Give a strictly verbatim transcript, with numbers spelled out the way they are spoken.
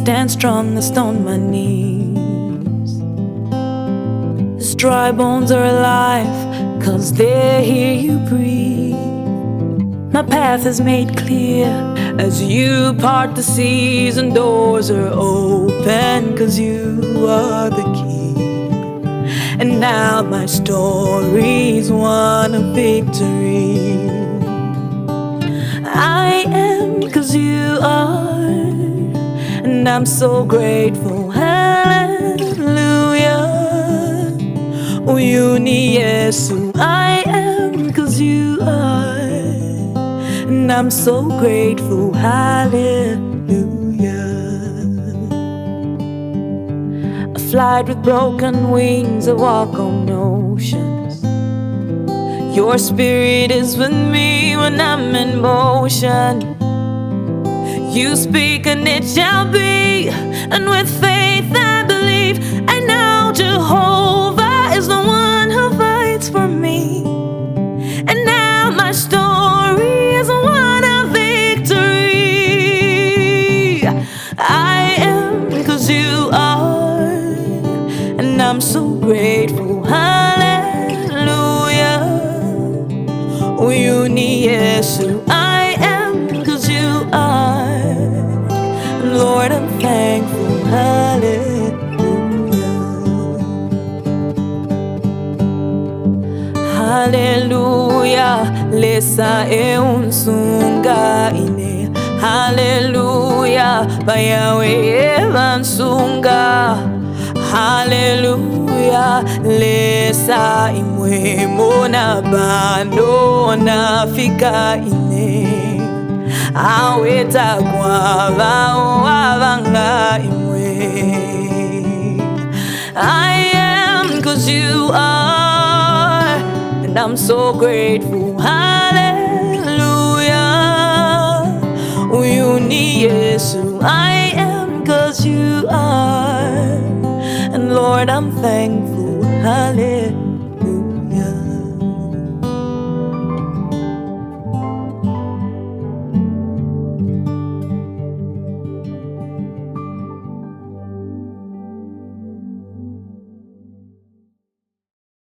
stand strongest on my knees. These dry bones are alive, cause they hear you breathe. My path is made clear as you part the seas, and doors are open cause you are the key. And now my story's one of victory. I am cause you are, and I'm so grateful. Hallelujah. Huyu ni Yesu. I am cause you are, and I'm so grateful. Hallelujah. I fly with broken wings, I walk on oceans. Your spirit is with me when I'm in motion. You speak and it shall be, and with faith I believe. I know Jehovah is the one who fights for me. And now my story is one of victory. I am cause you are, and I'm so grateful. Hallelujah. Huyu ni Yesu. I am cause you are, Lord, I'm thankful. Hallelujah. Hallelujah. Lesa e unsunga ine. Hallelujah. Bayawe e vansunga. Hallelujah. Lesa imwe mona bando na fika ine. Aweta kwa vao avanga imwe. I am cause you are, and I'm so grateful. Hallelujah. Huyu ni Yesu. I am cause you are, and Lord, I'm thankful. Hallelujah.